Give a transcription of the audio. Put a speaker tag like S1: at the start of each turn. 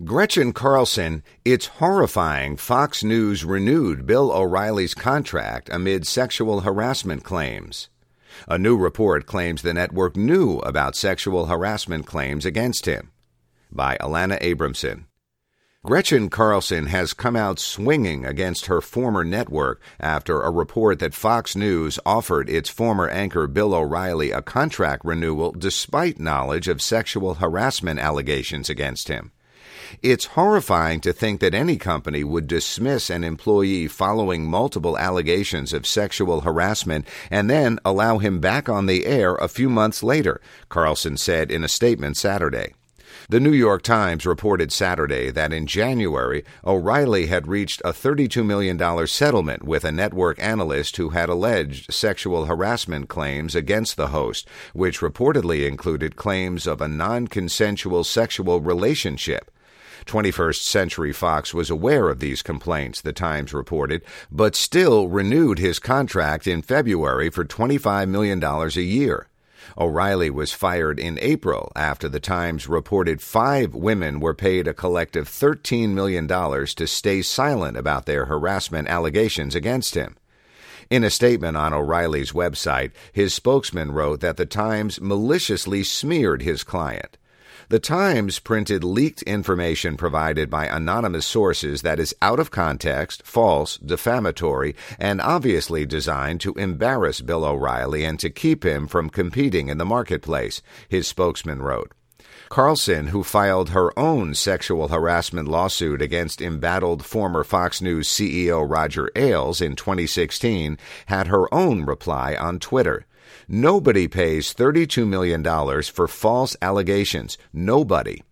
S1: Gretchen Carlson, it's horrifying Fox News renewed Bill O'Reilly's contract amid sexual harassment claims. A new report claims the network knew about sexual harassment claims against him. By Alana Abramson. Gretchen Carlson has come out swinging against her former network after a report that Fox News offered its former anchor Bill O'Reilly a contract renewal despite knowledge of sexual harassment allegations against him. It's horrifying to think that any company would dismiss an employee following multiple allegations of sexual harassment and then allow him back on the air a few months later, Carlson said in a statement Saturday. The New York Times reported Saturday that in January, O'Reilly had reached a $32 million settlement with a network analyst who had alleged sexual harassment claims against the host, which reportedly included claims of a non-consensual sexual relationship. 21st Century Fox was aware of these complaints, the Times reported, but still renewed his contract in February for $25 million a year. O'Reilly was fired in April after the Times reported 5 women were paid a collective $13 million to stay silent about their harassment allegations against him. In a statement on O'Reilly's website, his spokesman wrote that the Times maliciously smeared his client. The Times printed leaked information provided by anonymous sources that is out of context, false, defamatory, and obviously designed to embarrass Bill O'Reilly and to keep him from competing in the marketplace, his spokesman wrote. Carlson, who filed her own sexual harassment lawsuit against embattled former Fox News CEO Roger Ailes in 2016, had her own reply on Twitter. Nobody pays $32 million for false allegations. Nobody.